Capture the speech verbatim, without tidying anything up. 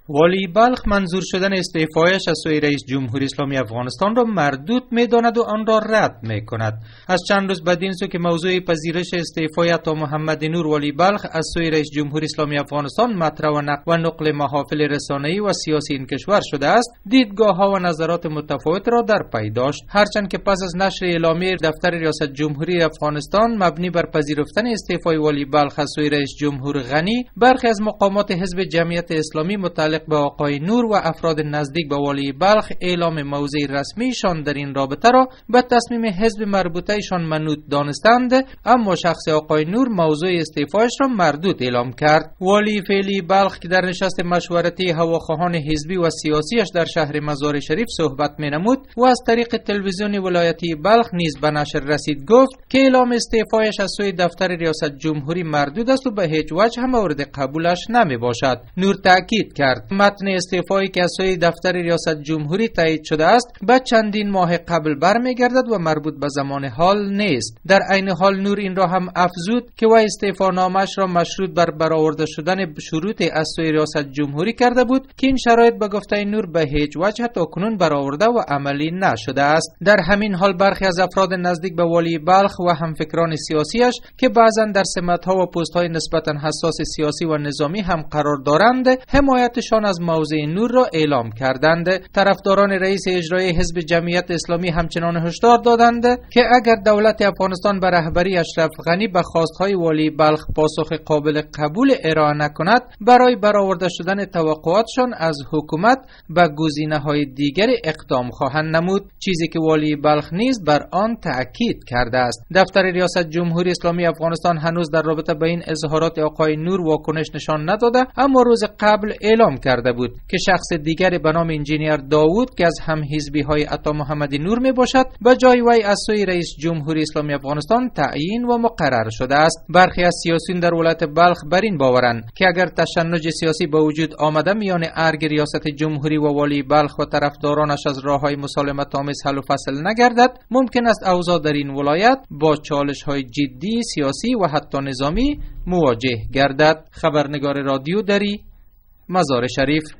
والی بلخ منظور شدن استعفایش از سوی رئیس جمهوری اسلامی افغانستان را مردود می‌داند و آن را رد می‌کند. از چند روز بعد این سو که موضوع پذیرش استعفای عطا محمد نور والی بلخ از سوی رئیس جمهوری اسلامی افغانستان مطرح و نقل و نقل محافل رسانه‌ای و سیاسی این کشور شده است، دیدگاه‌ها و نظرات متفاوت را در پی داشت. هرچند که پس از نشر اعلامیه دفتر ریاست جمهوری افغانستان مبنی بر پذیرفتن استعفای والی بلخ از سوی رئیس جمهور غنی، برخی از مقامات حزب جمعیت اسلامی متعلق به آقای نور و افراد نزدیک به والی بلخ اعلام موضع رسمیشان در این رابطه را به تصمیم حزب مربوطهشان منوط دانستند، اما شخص آقای نور موضوع استعفایش را مردود اعلام کرد. والی فعلی بلخ که در نشست مشورتی هواخواهان حزبی و سیاسیش در شهر مزار شریف صحبت می‌نمود و از طریق تلویزیون ولایتی بلخ نیز به نشر رسید، گفت که اعلام استعفایش از سوی دفتر ریاست جمهوری مردود است و به هیچ وجه هم مورد قبولش نمی باشد. نور تاکید کرد متن استعفایی که از سوی دفتر ریاست جمهوری تایید شده است به چندین ماه قبل برمیگردد و مربوط به زمان حال نیست. در عین حال نور این را هم افزود که وی استعفانامه‌اش را مشروط بر برآورده شدن شروط از سوی ریاست جمهوری کرده بود که این شرایط به گفته نور به هیچ وجه تاکنون برآورده و عملی نشده است. در همین حال برخی از افراد نزدیک به والی بلخ و همفکران سیاسیش که بعضا در سمت‌ها و پست‌های نسبتاً حساس سیاسی و نظامی هم قرار دارند، حمایتشان از موضع نور را اعلام کردند. طرفداران رئیس اجرایی حزب جمعیت اسلامی همچنان هشدار دادند که اگر دولت افغانستان به رهبری اشرف غنی به خواست‌های والی بلخ پاسخ قابل قبول ارائه نکند، برای برآورده شدن توقعاتشان از حکومت به گزینه‌های دیگری اقدام خواهند نمود، چیزی که والی بلخ نیز بر آن تأکید کرده است. دفتر ریاست جمهوری اسلامی افغانستان هنوز در رابطه با این اظهارات آقای نور واکنش نشان نداده، اما روز قبل اعلام کرده بود که شخص دیگری به نام انجینیر داوود که از هم حزبی های عطا محمد نور می باشد به جای وی از سوی رئیس جمهوری اسلامی افغانستان تعیین و مقرر شده است. برخی از سیاسیون در ولایت بلخ بر این باورند که اگر تشنج سیاسی به وجود آمده میان ارگ ریاست جمهوری و والی بلخ و طرفدارانش از راههای مسالمت آمیز حل و فصل نگردد، ممکن است اوضاع در این ولایت با چالش های جدی سیاسی و حتی نظامی مواجه گردد. خبرنگار رادیو دری، مزار شریف.